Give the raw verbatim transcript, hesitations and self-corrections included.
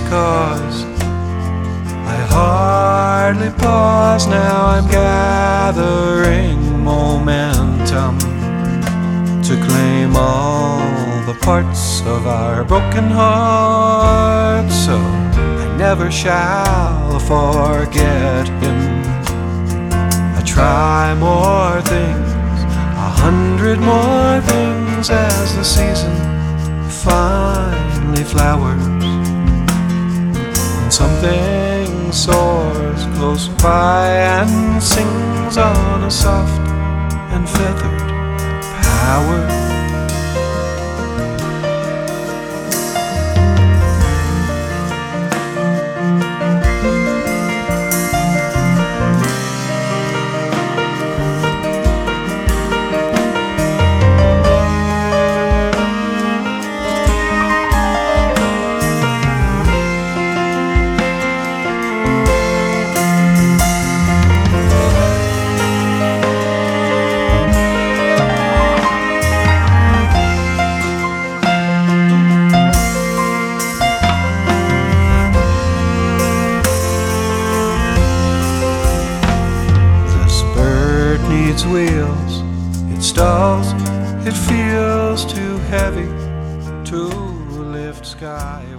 'cause I hardly pause now. I'm gathering momentum to claim all the parts of our broken hearts, so I never shall forget him. I try more things, a hundred more things, as the season finally flowers, and something soars close by and sings on a soft and feathered power. Needs wheels, it stalls, it feels too heavy to lift sky.